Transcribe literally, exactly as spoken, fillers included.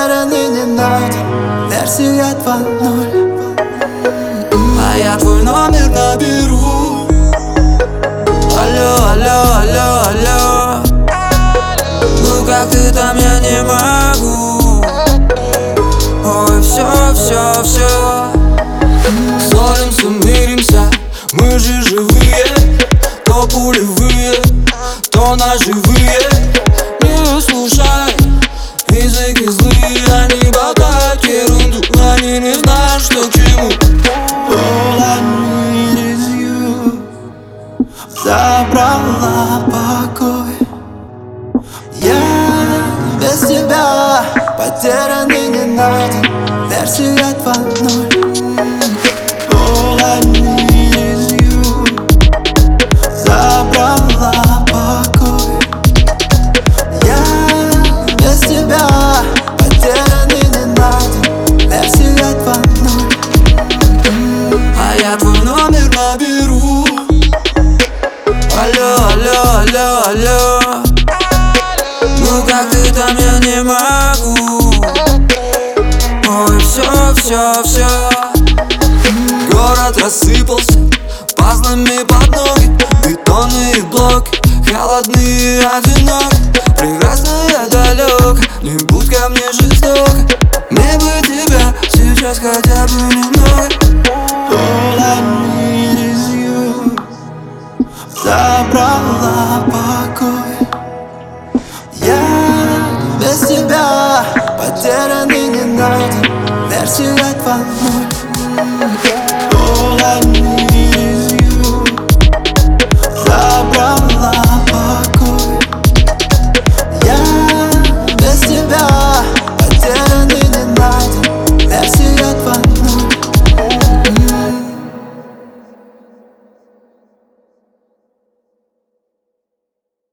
потерянный не найден. Версия два ноль. А я твой номер наберу. Алло, алло, алло, алло. Ну как ты там, я не могу. Ой, все, все, все. Ссоримся, миримся, мы же живые. То пулевые, то ножевые. Не слушай, языки злые, они болтают ерунду. Они не знают, что к чему. All I need is you. Забрала покой. Я без тебя потерянный не найден. Версия два ноль. All I need is you. Забрала покой. Я без тебя потерянный не найден. Версия два ноль. А я твой номер наберу. Алло, алло, алло, алло. Ну как ты там, я не могу. Ой, все, все, все. Город рассыпался пазлами под ноги. Бетонные блоки, холодные, одиноки. Прекрасная далеко, не будь ко мне жестоко. Мне бы тебя сейчас хотя бы немного. All I need is you. Забрала покой. Я без тебя потерянный не найден. Версия два ноль. All I need